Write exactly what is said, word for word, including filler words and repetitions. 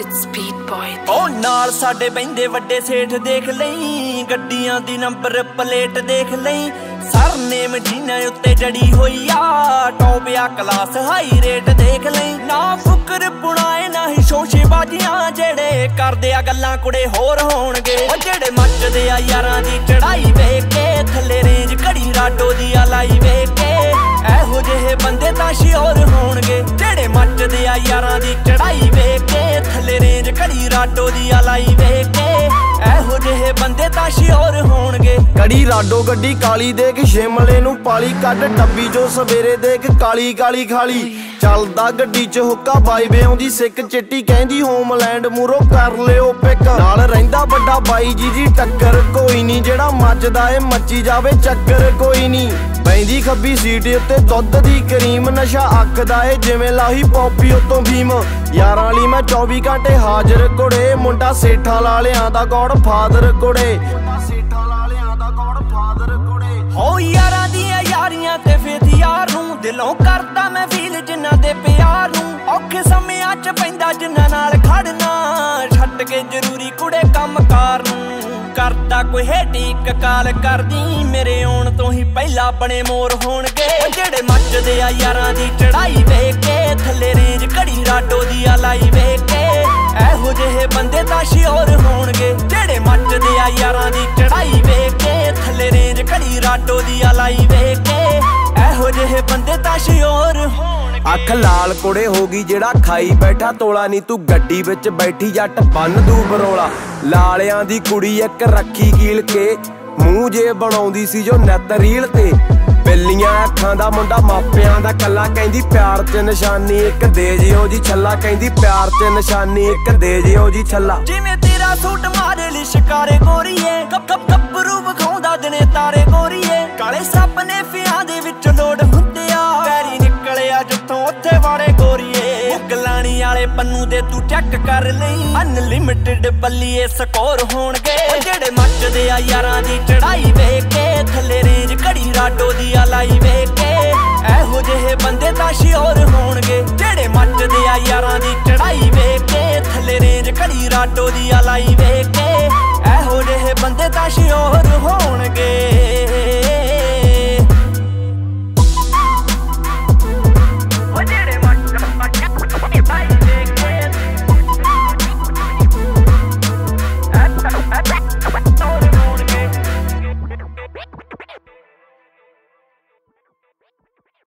ਉਹ ਨਾਲ ਸਾਡੇ ਬਹਿੰਦੇ ਵੱਡੇ ਸੇਠ ਦੇਖ ਲਈ, ਗੱਡੀਆਂ ਦੀ ਨੰਬਰ ਪਲੇਟ ਦੇਖ ਲਈ, ਸਰਨੇਮ ਜਿਨ੍ਹਾਂ ਉੱਤੇ ਜੜੀ ਹੋਈ ਆ, ਟੌਪ ਆ ਕਲਾਸ ਹਾਈ ਰੇਟ ਦੇਖ ਲਈ। ਨਾ ਫੁਕਰ ਪੁਣਾਏ ਨਾ ਹੀ ਸ਼ੋਸ਼ੇਬਾਜ਼ੀਆਂ, ਜਿਹੜੇ ਕਰਦੇ ਆ ਗੱਲਾਂ ਕੁੜੇ ਹੋਰ ਹੋਣਗੇ। ਉਹ ਜਿਹੜੇ ਮੱਚਦੇ ਆ ਯਾਰਾਂ ਦੀ ਚੜਾਈ ਵੇਖ ਕੇ, ਥੱਲੇ ਰੇਂਜ ਘੜੀ ਰਾਡੋ ਦੀ ਆ ਲਾਈ ਵੇਖ ਕੇ, ਇਹੋ ਜਿਹੇ ਬੰਦੇ ਤਾਂ ਸ਼ਿਓਰ ਹੋਣਗੇ। ਜਿਹੜੇ ਮੱਚਦੇ ਆ ਯਾਰਾਂ ਦੀ ਚੜਾਈ ਵੇਖ ਕੇ, ਥੱਲੇ ਰੇਂਜ ਘੜੀ ਰਾਡੋ ਦੀ ਆ ਲਾਈ ਵੇਖ ਕੇ, ਇਹੋ ਜਿਹੇ ਬੰਦੇ ਤਾਂ ਸ਼ਿਓਰ ਹੋਣਗੇ। ਕੜੀ ਰਾਡੋ ਗੱਡੀ ਕਾਲੀ ਦੇਖ, ਸ਼ਿਮਲੇ ਨੂੰ ਪਾਲੀ ਕੱਢ ਡੱਬੀ ਜੋ ਸਵੇਰੇ ਦੇਖ, ਕਾਲੀ ਕਾਲੀ ਖਾਲੀ ਚੱਲਦਾ ਗੱਡੀ ਚ ਹੁੱਕਾ, ਬਾਈਵੇ ਆਉਂਦੀ ਸਿੱਕ ਚਿੱਟੀ ਕਹਿੰਦੀ ਹੋਮਲੈਂਡ ਮੂਰੋ ਕਰ ਲਿਓ ਪਿਕ। ਨਾਲ ਰਹਿੰਦਾ ਵੱਡਾ ਬਾਈ ਜੀ ਦੀ ਟੱਕਰ ਕੋਈ ਨੀ, ਜਿਹੜਾ ਮੱਚਦਾ ਏ ਮੱਚੀ ਜਾਵੇ ਚੱਕਰ ਕੋਈ ਨੀ। ਬੈਂਦੀ ਖੱਬੀ ਸੀਟ ਉੱਤੇ ਦੁੱਧ ਦੀ ਕਰੀਮ, ਨਸ਼ਾ ਅੱਕਦਾ ਏ ਜਿਵੇਂ ਲਾਹੀ ਪੌਪੀ ਉਤੋਂ ਭੀਮ। ਯਾਰਾਂ ਲਈ ਮੈਂ ਚੌਵੀ ਘੰਟੇ ਹਾਜ਼ਰ ਕੁੜੇ, ਮੁੰਡਾ ਸੇਠਾਂ ਲਾਲਿਆਂ ਦਾ ਗੌਡ ਫਾਦਰ ਕੁੜੇ, ਮੁੰਡਾ ਸੇਠਾਂ ਲਾਲਿਆਂ ਦਾ ਗੌਡ ਫਾਦਰ ਕੁੜੇ। ਹੋ ਯਾਰਾਂ ਦੀਆਂ ਯਾਰੀਆਂ ਤੇ ਫੇਥ ਯਾਰ ਨੂੰ, ਦਿਲੋਂ ਕਰਦਾ ਮੈਂ ਫੀਲ ਜਿਨ੍ਹਾਂ ਦੇ ਪਿਆਰ ਨੂੰ। ਔਖੇ ਸਮਿਆਂ ਚ ਪੈਂਦਾ ਜਿਨ੍ਹਾਂ ਨਾਲ ਖੜਨਾ, ਛੱਡ ਕੇ ਜ਼ਰੂਰੀ ਕੁੜੇ ਕੰਮ ਕਾਰ ਨੂੰ। ਕਰਦਾ ਕੋਈ ਹੇਠੀ ਇੱਕ ਕਾਲ ਕਰਦੀ, ਮੇਰੇ ਆਉਣ ਤੋਂ ਹੀ ਪਹਿਲਾਂ ਬਣੇ ਮੋਰ ਹੋਣਗੇ। ਜਿਹੜੇ ਮੱਚਦੇ ਆ ਯਾਰਾਂ ਦੀ ਚੜਾਈ ਵੇਖ ਕੇ, ਥੱਲੇ ਰੇਂਜ ਘੜੀ ਰਾਡੋ ਦੀ ਆ ਲਾਈ ਵੇਖ ਕੇ, ਇਹੋ ਜਿਹੇ ਬੰਦੇ ਤਾਂ ਸ਼ਿਓਰ ਹੋਣਗੇ। ਜਿਹੜੇ ਮੱਚਦੇ ਆ ਯਾਰਾਂ ਦੀ ਚੜਾਈ ਵੇਖ ਕੇ, ਥੱਲੇ ਰੇਂਜ ਘੜੀ ਰਾਡੋ ਦੀ ਆ ਲਾਈ ਵੇਖ ਕੇ, ਇਹੋ ਜਿਹੇ ਬੰਦੇ ਤਾਂ ਸ਼ਿਓਰ ਹੋਣਗੇ। ਅੱਖ ਲਾਲ ਕੁੜੇ ਹੋ ਗਈ ਜਿਹੜਾ ਖਾਈ ਬੈਠਾ ਤੋਲਾ, ਨੀ ਤੂੰ ਗੱਡੀ ਵਿੱਚ ਬੈਠੀ ਜੱਟ ਬੰਨ ਦੂ ਬਰੋਲਾ। ਲਾਲਿਆਂ ਦੀ ਕੁੜੀ ਇੱਕ ਰੱਖੀ ਕੀਲ ਕੇ, ਮੂੰਹ ਜੇ ਬਣਾਉਂਦੀ ਸੀ ਜੋ ਨਿੱਤ ਰੀਲ ਤੇ। ਬਿੱਲੀਆਂ ਅੱਖਾਂ ਦਾ ਮੁੰਡਾ ਮਾਪਿਆਂ ਦਾ ਕੱਲਾ, ਕਹਿੰਦੀ ਪਿਆਰ ਚ ਨਿਸ਼ਾਨੀ ਇੱਕ ਦੇ ਜਿਓ ਜੀ ਛੱਲਾ, ਕਹਿੰਦੀ ਪਿਆਰ ਚ ਨਿਸ਼ਾਨੀ ਇੱਕ ਦੇ ਜਿਓ ਜੀ ਛੱਲਾ। ਜਿਵੇਂ ਤੇਰਾ ਸੂਟ ਮਾਰੇ ਲਈ ਸ਼ਿਕਾਰੇ ਗੋਰੀਏ, ਗੱਪ ਗੱਪ ਗੱਭਰੂ ਵਿਖਾਉਂਦਾ ਦਿਨੇ ਤਾਰੇ ਗੋਰੀਏ। ਕਾਲੇ ਸੱਪ ਨੇ ਫਿਆਂ ਦੇ ਵਿੱਚ ਲੋੜ ਹੁੰਦੇ ਆ, ਪੈਰੀ ਨਿਕਲਿਆ ਜਿੱਥੋਂ ਉੱਥੇ ਵਾਰੇ ਗੋਰੀਏ। ਮੁਗਲਾਣੀ ਵਾਲੇ ਪੰਨੂ ਦੇ ਤੂੰ ਚੈੱਕ ਕਰ ਲਈ, ਅਨਲਿਮਿਟਿਡ ਬੱਲੀਏ ਸਕੋਰ ਹੋਣਗੇ। ਜਿਹੜੇ ਮੱਚਦੇ ਆ ਯਾਰਾਂ ਦੀ ਚੜਾਈ ਵੇਖ ਕੇ, ਥੱਲੇ ਰੇਂਜ ਘੜੀ ਰਾਡੋ ਦੀ ਆ ਲਾਈ ਵੇਖ ਕੇ, ਇਹੋ ਜਿਹੇ ਬੰਦੇ ਤਾਂ ਸ਼ਿਓਰ ਹੋਣਗੇ। ਜਿਹੜੇ ਮੱਚਦੇ ਆ ਯਾਰਾਂ ਦੀ ਚੜਾਈ ਵੇਖ ਕੇ, ਥੱਲੇ ਰੇਂਜ ਘੜੀ ਰਾਡੋ ਦੀ ਆ ਲਾਈ ਵੇਖ ਕੇ, ਇਹੋ ਜਿਹੇ ਬੰਦੇ ਤਾਂ ਸ਼ਿਓਰ